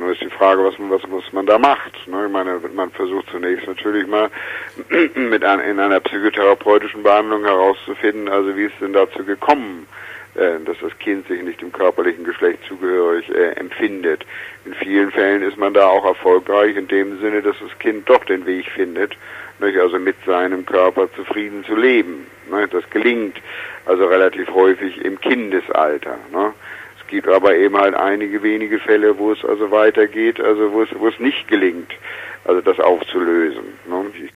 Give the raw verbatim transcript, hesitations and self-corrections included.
Nur ist die Frage, was man, was, was man da macht. Ne? Ich meine, man versucht zunächst natürlich mal mit ein, in einer psychotherapeutischen Behandlung herauszufinden, also wie ist denn dazu gekommen, äh, dass das Kind sich nicht dem körperlichen Geschlecht zugehörig äh, empfindet. In vielen Fällen ist man da auch erfolgreich in dem Sinne, dass das Kind doch den Weg findet, nicht? Also mit seinem Körper zufrieden zu leben. Ne? Das gelingt also relativ häufig im Kindesalter. Ne? Es gibt aber eben halt einige wenige Fälle, wo es also weitergeht, also wo es, wo es nicht gelingt, also das aufzulösen. Ne?